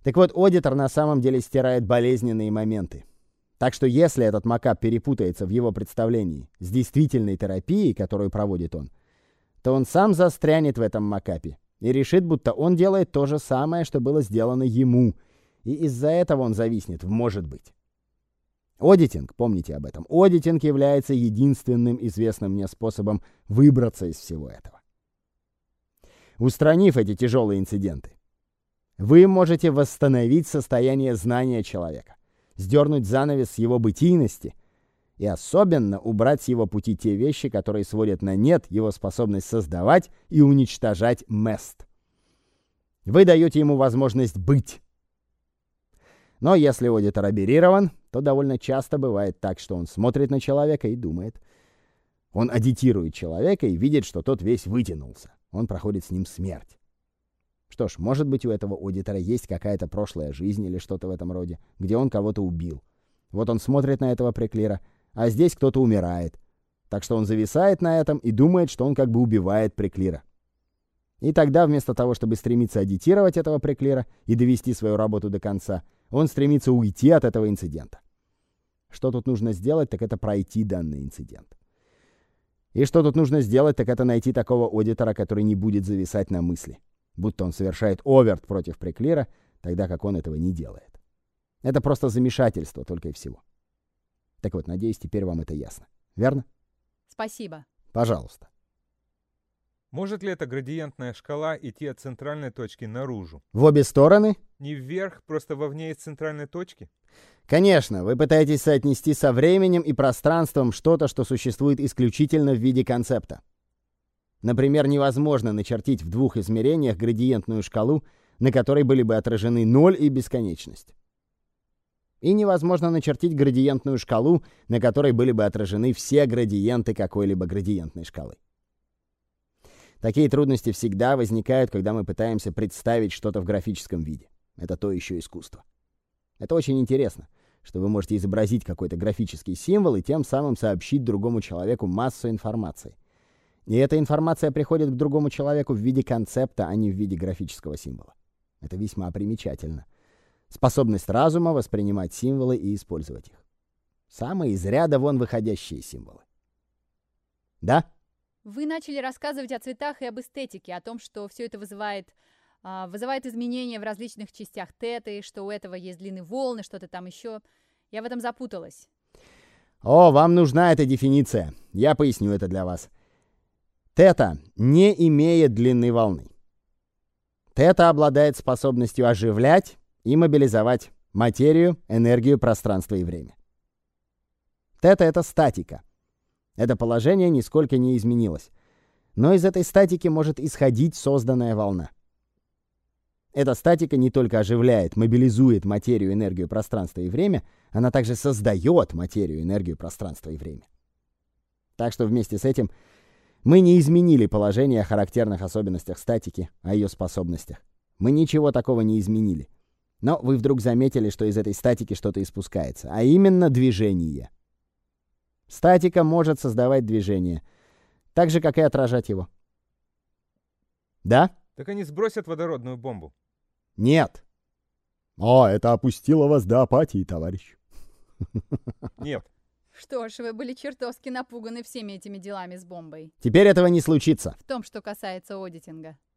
Так вот, аудитор на самом деле стирает болезненные моменты. Так что если этот макап перепутается в его представлении с действительной терапией, которую проводит он, то он сам застрянет в этом макапе и решит, будто он делает то же самое, что было сделано ему, и из-за этого он зависнет в «может быть». Аудитинг, помните об этом, аудитинг является единственным известным мне способом выбраться из всего этого. Устранив эти тяжелые инциденты, вы можете восстановить состояние знания человека, сдернуть занавес с его бытийности и особенно убрать с его пути те вещи, которые сводят на нет его способность создавать и уничтожать мест. Вы даете ему возможность быть. Но если аудитор аберрирован, то довольно часто бывает так, что он смотрит на человека и думает. Он аудитирует человека и видит, что тот весь вытянулся. Он проходит с ним смерть. Что ж, может быть, у этого аудитора есть какая-то прошлая жизнь или что-то в этом роде, где он кого-то убил. Вот он смотрит на этого преклира, а здесь кто-то умирает. Так что он зависает на этом и думает, что он как бы убивает преклира. И тогда вместо того, чтобы стремиться аудитировать этого преклира и довести свою работу до конца, он стремится уйти от этого инцидента. Что тут нужно сделать, так это пройти данный инцидент. И что тут нужно сделать, так это найти такого аудитора, который не будет зависать на мысли, будто он совершает оверт против преклира, тогда как он этого не делает. Это просто замешательство только и всего. Так вот, надеюсь, теперь вам это ясно. Верно? Спасибо. Пожалуйста. Может ли эта градиентная шкала идти от центральной точки наружу? В обе стороны? Не вверх, просто вовне из центральной точки? Конечно, вы пытаетесь соотнести со временем и пространством что-то, что существует исключительно в виде концепта. Например, невозможно начертить в двух измерениях градиентную шкалу, на которой были бы отражены ноль и бесконечность. И невозможно начертить градиентную шкалу, на которой были бы отражены все градиенты какой-либо градиентной шкалы. Такие трудности всегда возникают, когда мы пытаемся представить что-то в графическом виде. Это то еще искусство. Это очень интересно, что вы можете изобразить какой-то графический символ и тем самым сообщить другому человеку массу информации. И эта информация приходит к другому человеку в виде концепта, а не в виде графического символа. Это весьма примечательно. Способность разума воспринимать символы и использовать их. Самые из ряда вон выходящие символы. Да? Вы начали рассказывать о цветах и об эстетике, о том, что все это вызывает изменения в различных частях теты, что у этого есть длины волны, что-то там еще. Я в этом запуталась. О, вам нужна эта дефиниция. Я поясню это для вас. Тета не имеет длины волны. Тета обладает способностью оживлять и мобилизовать материю, энергию, пространство и время. Тета — это статика. Это положение нисколько не изменилось. Но из этой статики может исходить созданная волна. Эта статика не только оживляет, мобилизует материю, энергию, пространство и время, она также создает материю, энергию, пространство и время. Так что вместе с этим мы не изменили положение о характерных особенностях статики, о ее способностях. Мы ничего такого не изменили. Но вы вдруг заметили, что из этой статики что-то испускается, а именно движение. Статика может создавать движение, так же, как и отражать его. Да? Так они сбросят водородную бомбу. Нет. О, это опустило вас до апатии, товарищ. Нет. Что ж, вы были чертовски напуганы всеми этими делами с бомбой. Теперь этого не случится. В том, что касается аудитинга.